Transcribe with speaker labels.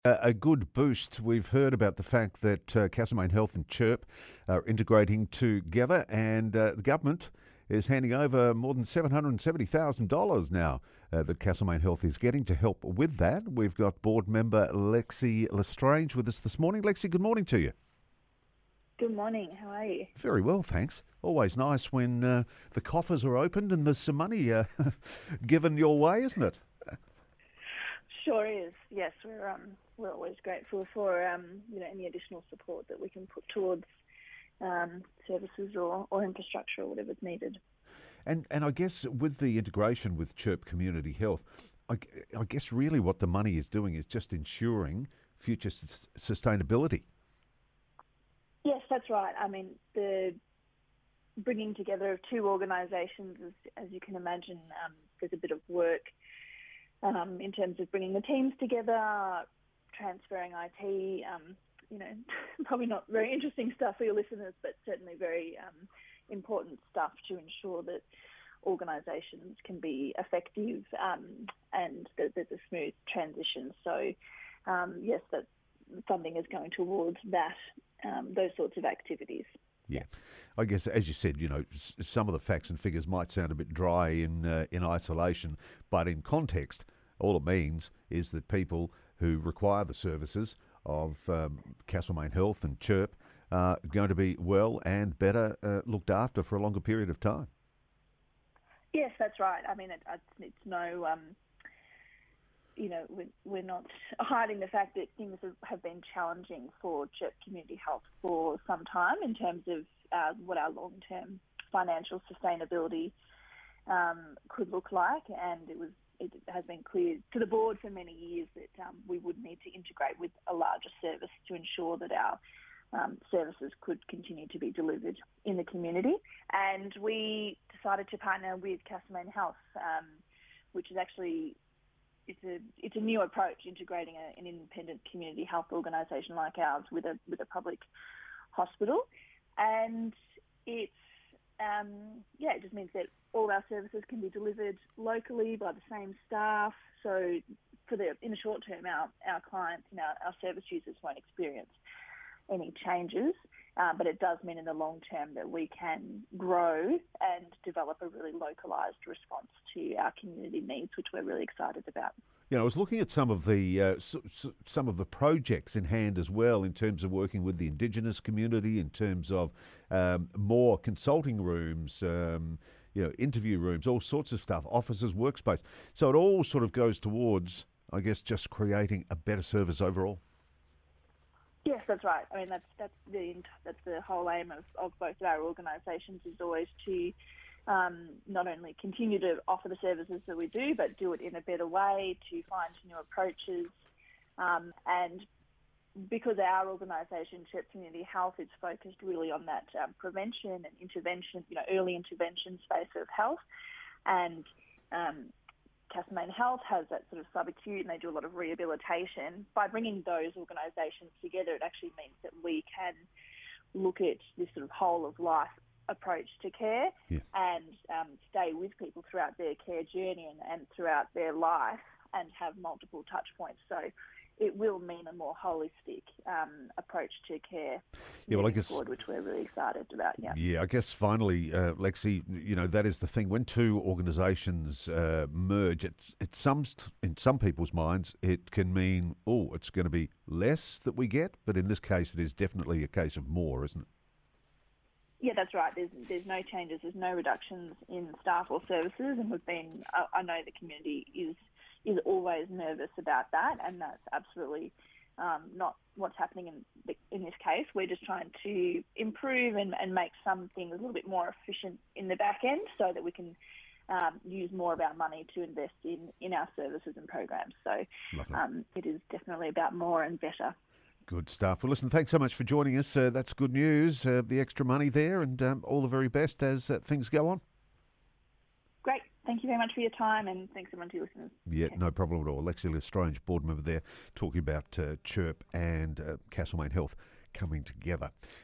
Speaker 1: A good boost. We've heard about the fact that Castlemaine Health and Chirp are integrating together, and the government is handing over more than $770,000 now that Castlemaine Health is getting to help with that. We've got board member Lexi Lestrange with us this morning. Lexi, good morning to you.
Speaker 2: Good morning. How are you?
Speaker 1: Very well, thanks. Always nice when the coffers are opened and there's some money given your way, isn't it?
Speaker 2: Sure is. Yes, we're always grateful for any additional support that we can put towards services or infrastructure or whatever's needed.
Speaker 1: And I guess with the integration with Chirp Community Health, I guess really what the money is doing is just ensuring future sustainability.
Speaker 2: Yes, that's right. I mean, the bringing together of two organisations, as you can imagine, there's a bit of work in terms of bringing the teams together, transferring IT, probably not very interesting stuff for your listeners, but certainly very important stuff to ensure that organisations can be effective and that there's a smooth transition. So, yes, that funding is going towards that, those sorts of activities.
Speaker 1: Yeah, I guess as you said, some of the facts and figures might sound a bit dry in isolation, but in context, all it means is that people who require the services of Castlemaine Health and Chirp are going to be well and better looked after for a longer period of time.
Speaker 2: Yes, that's right. I mean, it's no, we're not hiding the fact that things have been challenging for Chirp Community Health for some time in terms of what our long-term financial sustainability could look like, and it has been clear to the board for many years that we would need to integrate with a larger service to ensure that our services could continue to be delivered in the community. And we decided to partner with Castlemaine Health, which is actually it's a new approach, integrating an independent community health organisation like ours with a public hospital, and it just means that all our services can be delivered locally by the same staff. So in the short term, our clients and our service users won't experience any changes, but it does mean in the long term that we can grow and develop a really localised response to our community needs, which we're really excited about.
Speaker 1: I was looking at some of the projects in hand as well, in terms of working with the Indigenous community, in terms of more consulting rooms, interview rooms, all sorts of stuff, offices, workspace. So it all sort of goes towards, I guess, just creating a better service overall.
Speaker 2: Yes, that's right. I mean, that's the whole aim of both of our organisations, is always to not only continue to offer the services that we do, but do it in a better way, to find new approaches. And because our organisation, Chirp Community Health, is focused really on that prevention and intervention, early intervention space of health, and Castlemaine Health has that sort of subacute, and they do a lot of rehabilitation. By bringing those organisations together, it actually means that we can look at this sort of whole of life approach to care, and stay with people throughout their care journey and throughout their life, and have multiple touch points. So it will mean a more holistic approach to care forward, which we're really excited about.
Speaker 1: Yeah, I guess finally, Lexi, that is the thing. When two organisations merge, in some people's minds, it can mean, it's going to be less that we get, but in this case, it is definitely a case of more, isn't it?
Speaker 2: Yeah, that's right. There's no changes. There's no reductions in staff or services, and I know the community is always nervous about that, and that's absolutely not what's happening in this case. We're just trying to improve and make some things a little bit more efficient in the back end, so that we can use more of our money to invest in our services and programs. So it is definitely about more and better.
Speaker 1: Good stuff. Well, listen, thanks so much for joining us. That's good news, the extra money there, and all the very best as things go on.
Speaker 2: Great. Thank you very much for your time, and thanks everyone to your listeners.
Speaker 1: Yeah, no problem at all. Lexi Lestrange, board member there, talking about Chirp and Castlemaine Health coming together.